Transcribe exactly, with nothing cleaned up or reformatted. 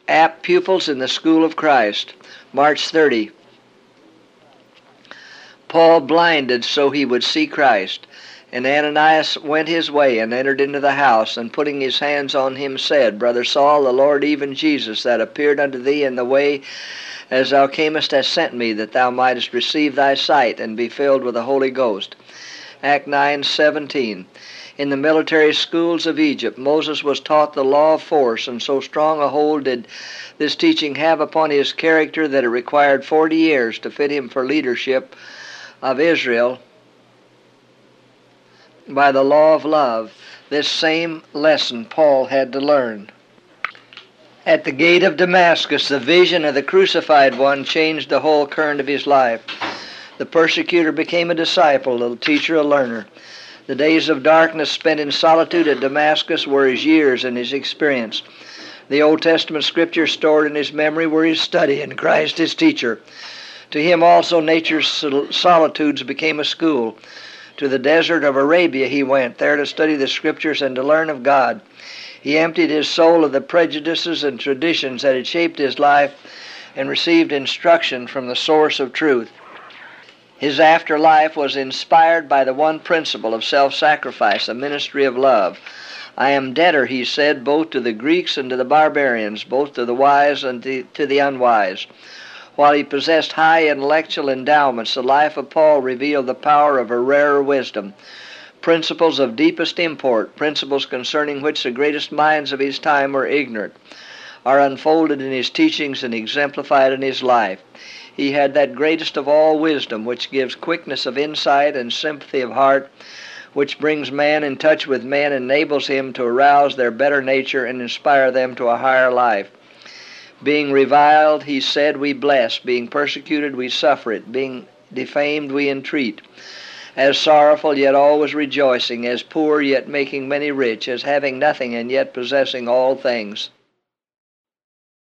Apt Pupils in the School of Christ, March thirtieth. Paul blinded so he would see Christ. And Ananias went his way, and entered into the house, and putting his hands on him said, Brother Saul, the Lord even Jesus, that appeared unto thee in the way as thou camest, has sent me, that thou mightest receive thy sight, and be filled with the Holy Ghost. Act nine seventeen. In the military schools of Egypt, Moses was taught the law of force, and so strong a hold did this teaching have upon his character that it required forty years to fit him for leadership of Israel by the law of love. This same lesson Paul had to learn. At the gate of Damascus, the vision of the crucified one changed the whole current of his life. The persecutor became a disciple, the teacher a learner. The days of darkness spent in solitude at Damascus were his years and his experience. The Old Testament scriptures stored in his memory were his study, and Christ his teacher. To him also nature's solitudes became a school. To the desert of Arabia he went, there to study the Scriptures and to learn of God. He emptied his soul of the prejudices and traditions that had shaped his life and received instruction from the source of truth. His afterlife was inspired by the one principle of self-sacrifice, a ministry of love. I am debtor, he said, both to the Greeks and to the barbarians, both to the wise and to the unwise. While he possessed high intellectual endowments, the life of Paul revealed the power of a rarer wisdom. Principles of deepest import, principles concerning which the greatest minds of his time were ignorant, are unfolded in his teachings and exemplified in his life. He had that greatest of all wisdom, which gives quickness of insight and sympathy of heart, which brings man in touch with men and enables him to arouse their better nature and inspire them to a higher life. Being reviled, he said, we bless. Being persecuted, we suffer it. Being defamed, we entreat. As sorrowful, yet always rejoicing. As poor, yet making many rich. As having nothing, and yet possessing all things.